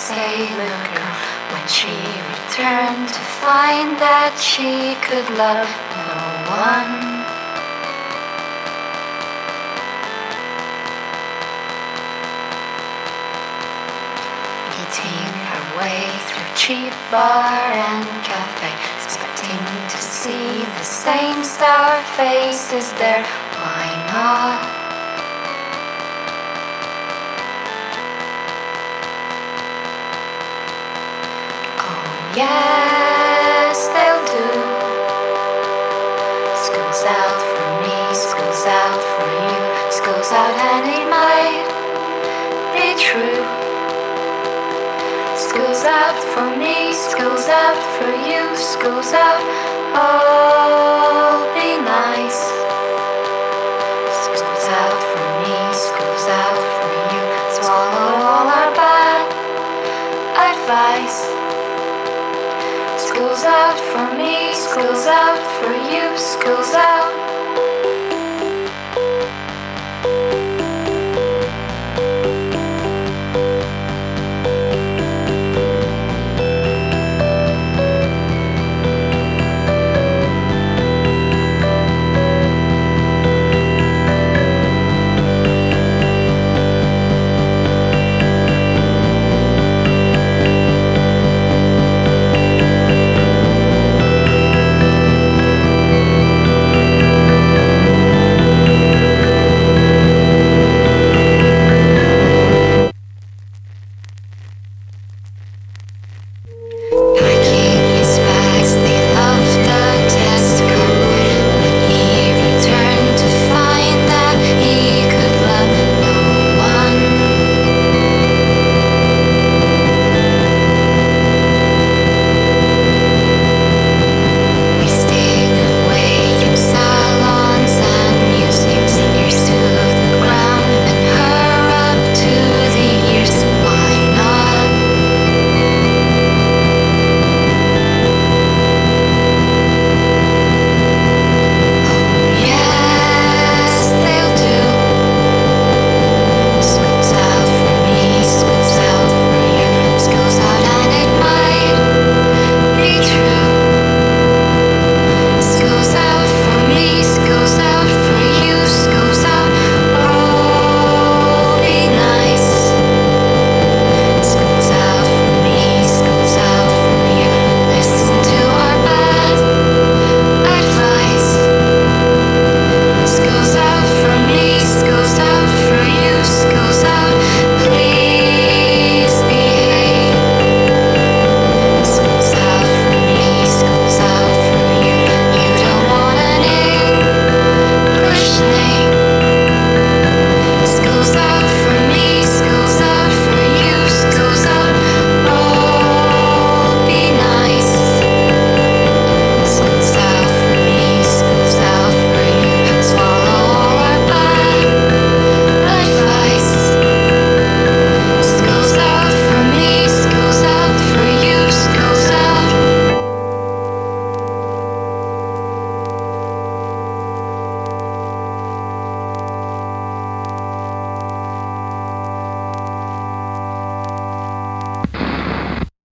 sailor girl when she returned to find that she could love no one. Eating her way through cheap bar and cafe, expecting to see the same sour faces there. Why not? Yes, they'll do. School's out for me, school's out for you, school's out and it might be true. School's out for me, school's out for you, school's out, oh, be nice. School's out for me, school's out for you, swallow all our bad advice. School's out for me, school's out for you, school's out.